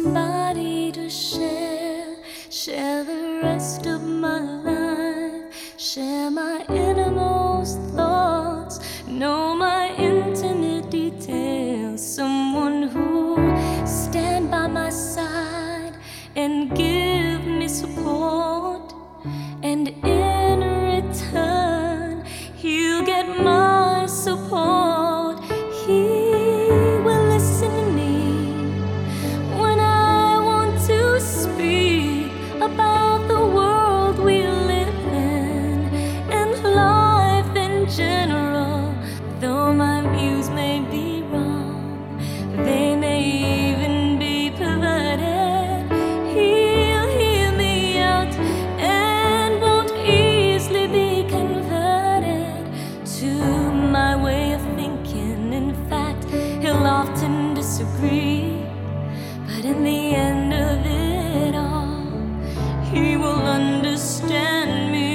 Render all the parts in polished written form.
somebody to share the rest of my life, share my innermost thoughts, know my intimate details, someone who stand by my side and give me support, and in return he'll get my support. He will listen to me when I want to speak about the world we live in and life in general. Though my views may be wrong, they may even be perverted, he'll hear me out and won't easily be converted to my way of thinking. In fact, he'll often disagree, but in the end of it all, he will understand me.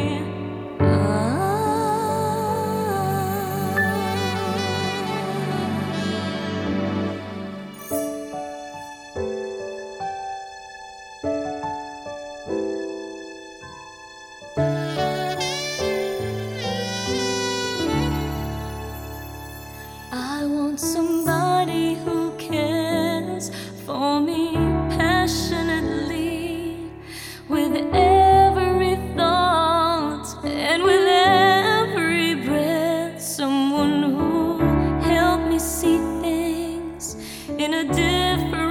I want somebody who cares for me passionately, with every thought and with every breath. Someone who helped me see things in a different